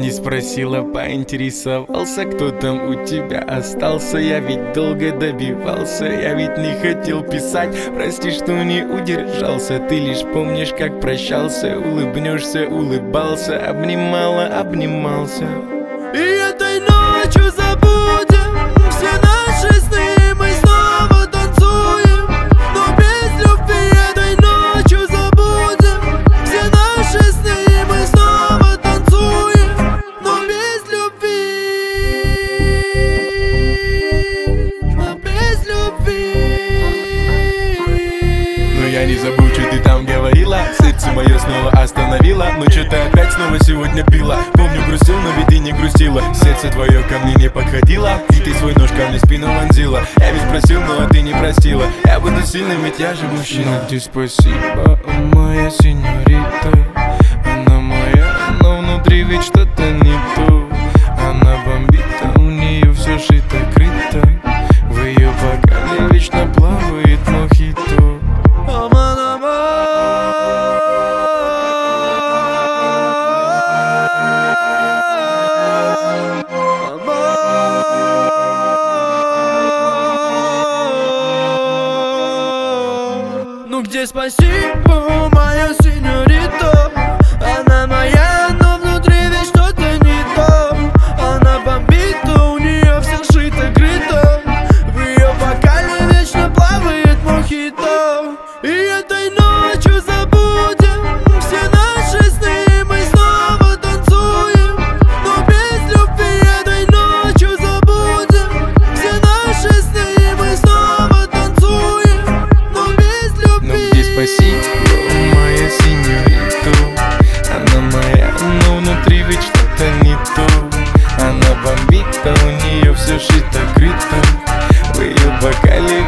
не спросила, поинтересовался, кто там у тебя остался. Я ведь долго добивался, я ведь не хотел писать. Прости, что не удержался, ты лишь помнишь, как прощался. Улыбнешься, улыбался, обнимала, обнимался. И этой ночью забудем все наши сны, мы снова танцуем, но без любви. Этой ночью забудем все наши сны, мы снова танцуем, но без любви, но без любви. Но я не забыл, что ты там говорила, сердце мое снова остановила. Но что-то опять снова сегодня пила. Помню, грустил, но ведь ты не грустила. Сердце твое ко мне не подходило, и ты свой нож ко мне в спину вонзила. Я ведь просил, но ты не простила. Я буду сильным, ведь я же мужчина. Ты спасибо, моя сеньорита. Она моя, но внутри ведь что-то не то. Она бомбит, а у нее все шито-крыто. В ее бокале вечно плавает мохито. Ну где спасибо, моя сеньорита? Она моя, но внутри ведь что-то не то. Она бомбит, а у нее все шито-крыто. В ее бокале вечно плавает мохито. И этой ночью забудем все наши сны, мы снова танцуем, но без любви. Этой ночью забудем все наши сны, мы снова танцуем, но без любви. Ну где спасибо, моя сеньорита? Она моя, но внутри ведь что-то не то. Она бомбит, а у нее все шито-крыто. В ее бокале